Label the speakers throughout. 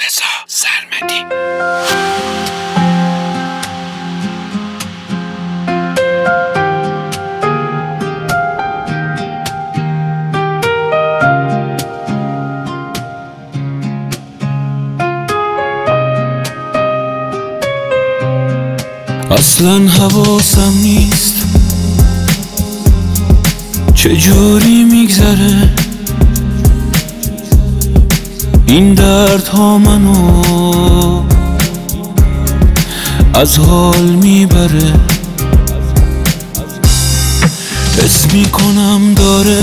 Speaker 1: رضا سرمدی.
Speaker 2: اصلا حواسم نیست چجوری میگذره این دردها منو از حال میبره. حس میکنم داره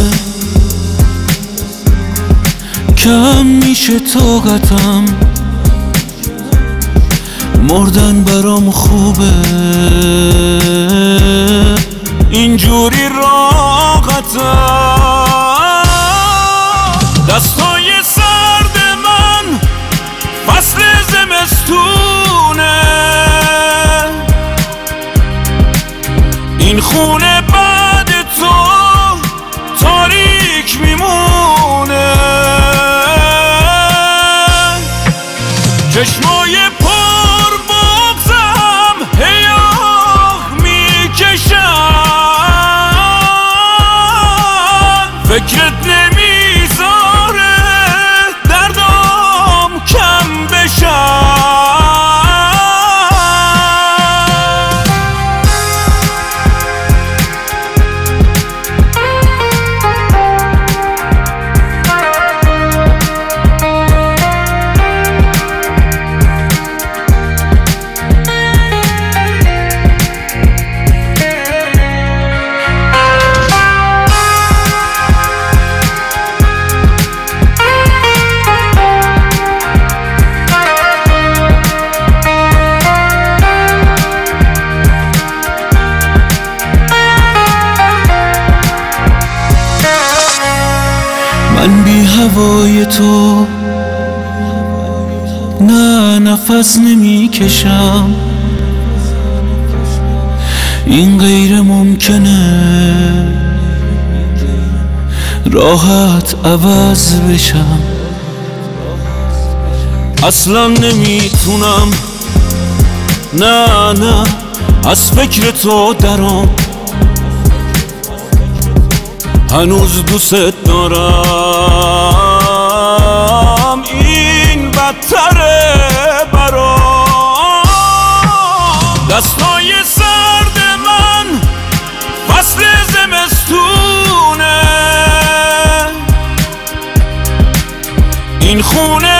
Speaker 2: کم میشه طاقتم، مردن برام خوبه اینجوری راحتم. دستای سرد من فصل زمستونه، این خونه بعد تو تاریک میمونه. چشمای پر بغزم هیاه میکشن، فکرت نمیذاره دردام کم بشن. من بی هوای تو نه نفس نمی کشم، این غیر ممکنه راحت عوض بشم. اصلا نمیتونم نه از فکر تو درام، هنوز دوست دارم این بدتره برام. دستای سرد من فصل زمستونه، این خونه